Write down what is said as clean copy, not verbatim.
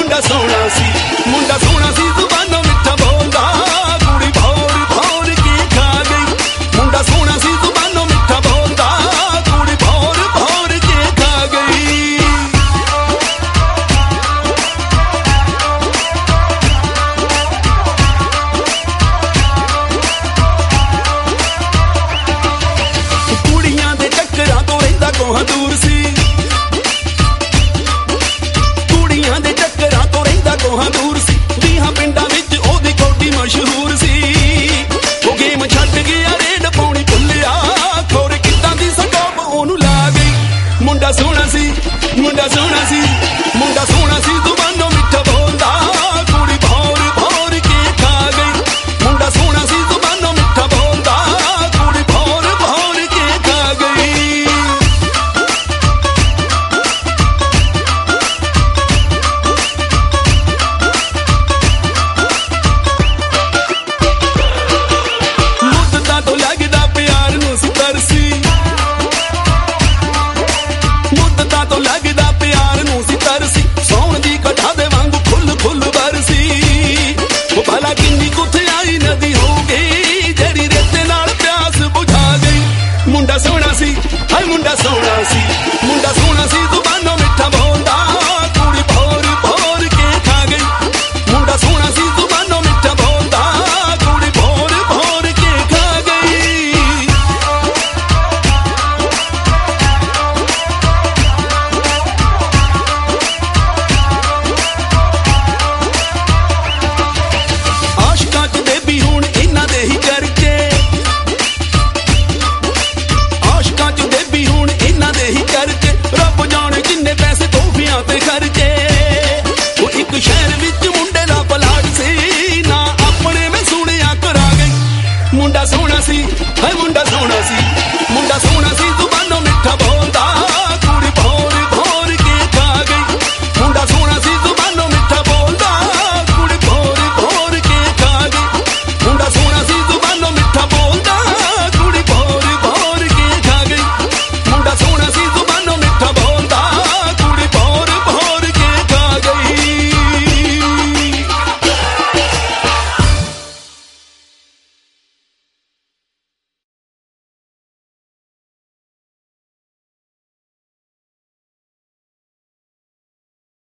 ਮੁੰਡਾ ਸੋਹਣਾ ਸੀ, ਮੁੰਡਾ ਸੋਹਣਾ ਸੀ ਜ਼ੁਬਾਨੋਂ ਮਿੱਠਾ ਬੋਲਦਾ, ਕੁੜੀ ਭੌਰ ਭੌਰ ਕੇ ਖਾ ਗਈ। ਮੁੰਡਾ ਸੋਹਣਾ ਸੀ ਜ਼ੁਬਾਨੋਂ ਮਿੱਠਾ ਬੋਲਦਾ, ਕੁੜੀ ਭੌਰ ਭੌਰ ਕੇ ਖਾ ਗਈ। ਕੁੜੀਆਂ ਦੇ ਚੱਕਰਾਂ ਤੋਂ ਰਹਿੰਦਾ ਕੋਹਾਂ ਦੂਰ ਸੀ, ਕੁੜੀਆਂ ਦੇ ਚੱਕਰਾਂ ਤੋਂ ਰਹਿੰਦਾ ਕੋਹਾਂ ਦੂਰ ਸੀ। 20 ਪਿੰਡਾਂ ਵਿੱਚ ਉਹਦੀ ਕੌਡੀ ਮਸ਼ਹੂਰ ਸੀ। ਉਹ ਗੇਮ ਛੱਡ ਗਿਆ, ਰੇਡ ਪਾਉਣੀ ਭੁੱਲਿਆ, ਖੋਰੇ ਕਿੱਦਾਂ ਦੀ ਸਕੋਪ ਉਹਨੂੰ ਲਾ ਗਈ। ਮੁੰਡਾ ਸੋਹਣਾ ਸੀ, ਮੁੰਡਾ ਸੋਹਣਾ ਸੀ, ਮੁੰਡਾ ਸੋਹਣਾ ਸੀ ਜ਼ੁਬਾਨੋਂ ਮਿੱਠਾ ਬੋਲਦਾ, ਕੁੜੀ ਭੌਰ ਭੌਰ ਕੇ ਖਾ ਗਈ। ਮੁੰਡਾ ਸੋਹਣਾ ਸੀ ਜ਼ੁਬਾਨੋਂ ਮਿੱਠਾ ਬੋਲਦਾ, ਕੁੜੀ ਭੌਰ ਭੌਰ ਕੇ ਖਾ ਗਈ। ਮੁੱਦਤਾਂ ਤੋਂ ਲੱਗਦਾ ਪਿਆਰ ਨੂੰ ਸੀ ਤਰਸੀ, ਮੁੱਦਤਾਂ ਤੋਂ ਲੱਗਦਾ ਪਿਆਰ ਨੂੰ ਸੀ ਤਰਸੀ। ਸੌਣ ਦੀ ਕਟਾ ਦੇ ਵਾਂਗੂ ਖੁੱਲ ਖੁੱਲ ਬਰਸੀ। ਉਹ ਭਲਾ ਕਿੰਨੀ ਕੁਥਿਆਈ ਨਦੀ ਹੋ ਗਈ, ਜਿਹੜੀ ਰੇਤੇ ਨਾਲ ਪਿਆਸ ਬੁਝਾ ਗਈ। ਮੁੰਡਾ ਸੋਹਣਾ ਸੀ, ਹਾਏ ਮੁੰਡਾ ਸੋਹਣਾ ਸੀ, ਮੁੰਡਾ ਸੋਹਣਾ ਸੀ ਜ਼ੁਬਾਨੋਂ ਮਿੱਠਾ ਬੋਲਦਾ,